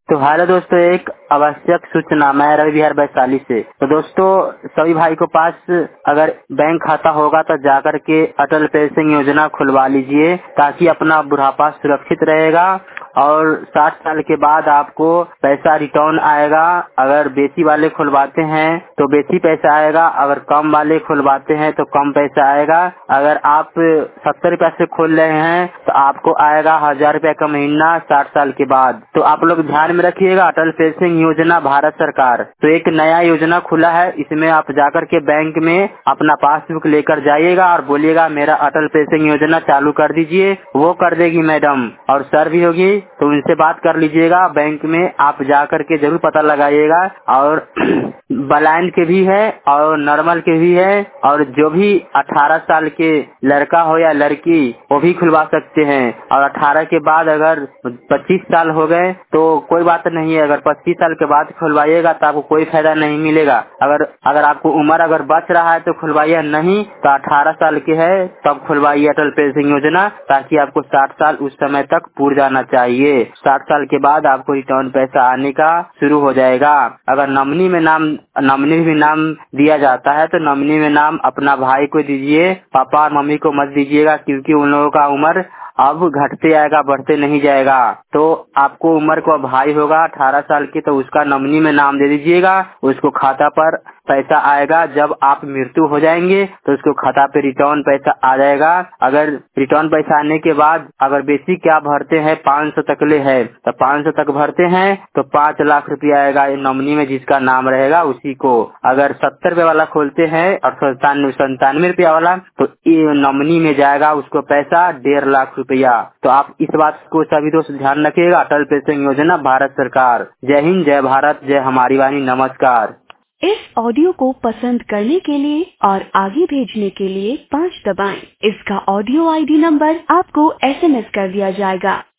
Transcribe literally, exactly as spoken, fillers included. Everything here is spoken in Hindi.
तो हेलो दोस्तों, एक आवश्यक सूचना। मैं रवि बिहार वैशाली से। तो दोस्तों, सभी भाई को पास अगर बैंक खाता होगा तो जाकर के अटल पेंशन योजना खुलवा लीजिए, ताकि अपना बुढ़ापा सुरक्षित रहेगा और साठ साल के बाद आपको पैसा रिटर्न आएगा। अगर बेसी वाले खुलवाते हैं तो बेसी पैसा आएगा, अगर कम वाले खुलवाते हैं तो कम पैसा आएगा। अगर आप सत्तर रुपए से खोल रहे हैं तो आपको आएगा हजार रुपए का महीना साठ साल के बाद। तो आप लोग ध्यान में रखिएगा, अटल पेंशन योजना भारत सरकार तो एक नया योजना खुला है। इसमें आप जाकर के बैंक में अपना पासबुक लेकर जाइएगा और बोलिएगा मेरा अटल पेंशन योजना चालू कर दीजिए। वो कर देगी मैडम, और सर भी होगी, तो उनसे बात कर लीजिएगा। बैंक में आप जाकर के जरूर पता लगाइएगा। और ब्लाइंड के भी है और नॉर्मल के भी है, और जो भी अठारह साल के लड़का हो या लड़की वो भी खुलवा सकते हैं। और अठारह के बाद अगर पच्चीस साल हो गए तो कोई बात नहीं है, अगर पच्चीस साल के बाद खुलवाइएगा तो आपको कोई फायदा नहीं मिलेगा। अगर अगर आपको उम्र अगर बच रहा है तो खुलवाइए, नहीं तो अठारह साल के है तब खुलवाइए अटल पेंशन योजना, ताकि आपको साठ साल उस समय तक पूर जाना चाहिए। साठ साल के बाद आपको रिटर्न पैसा आने का शुरू हो जाएगा। अगर नॉमिनी में नाम नॉमिनी भी नाम दिया जाता है तो नॉमिनी में नाम अपना भाई को दीजिए, पापा और मम्मी को मत दीजिएगा, क्योंकि उन लोगों का उम्र अब घटते आएगा, बढ़ते नहीं जाएगा। तो आपको उम्र को भाई होगा अठारह साल की तो उसका नॉमिनी में नाम दे दीजिएगा। उसको खाता पर पैसा आएगा। जब आप मृत्यु हो जाएंगे तो उसको खाता पे रिटर्न पैसा आ जाएगा। अगर रिटर्न पैसा आने के बाद अगर बेसिक क्या भरते हैं पाँच सौ तक ले है तो पाँच सौ तक भरते हैं तो पाँच लाख रुपया आएगा नॉमिनी में जिसका नाम रहेगा उसी को। अगर सत्तर रुपए वाला खोलते हैं और संतानवे संतानवे रुपया वाला तो ये नॉमिनी में जाएगा उसको पैसा डेढ़ लाख रुपया। तो आप इस बात को सभी दोस्त ध्यान रखिएगा। अटल पेंशन योजना भारत सरकार। जय हिंद, जय भारत, जय हमारी वाणी। नमस्कार। इस ऑडियो को पसंद करने के लिए और आगे भेजने के लिए पाँच दबाएं। इसका ऑडियो आईडी नंबर आपको एसएमएस कर दिया जाएगा।